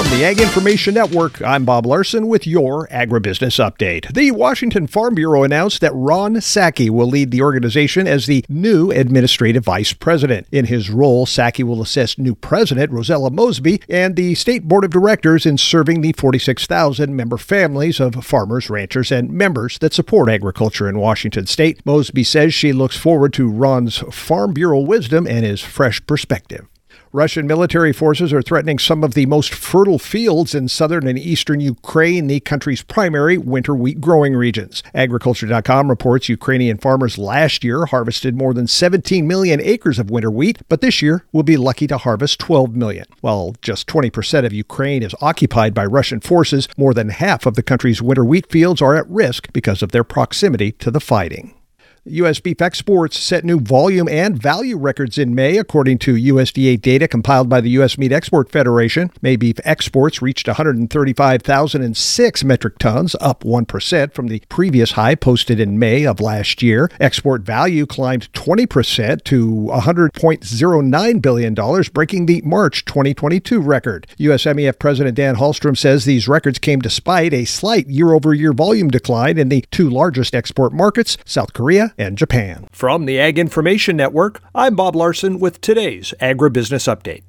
From the Ag Information Network, I'm Bob Larson with your Agribusiness Update. The Washington Farm Bureau announced that Ron Psaki will lead the organization as the new administrative vice president. In his role, Psaki will assist new president Rosella Mosby and the state board of directors in serving the 46,000 member families of farmers, ranchers, and members that support agriculture in Washington state. Mosby says she looks forward to Ron's Farm Bureau wisdom and his fresh perspective. Russian military forces are threatening some of the most fertile fields in southern and eastern Ukraine, the country's primary winter wheat growing regions. Agriculture.com reports Ukrainian farmers last year harvested more than 17 million acres of winter wheat, but this year will be lucky to harvest 12 million. While just 20% of Ukraine is occupied by Russian forces, more than half of the country's winter wheat fields are at risk because of their proximity to the fighting. U.S. beef exports set new volume and value records in May, according to USDA data compiled by the U.S. Meat Export Federation. May beef exports reached 135,006 metric tons, up 1% from the previous high posted in May of last year. Export value climbed 20% to $100.09 billion, breaking the March 2022 record. USMEF President Dan Hallstrom says these records came despite a slight year-over-year volume decline in the two largest export markets, South Korea and Japan. From the Ag Information Network, I'm Bob Larson with today's Agribusiness Update.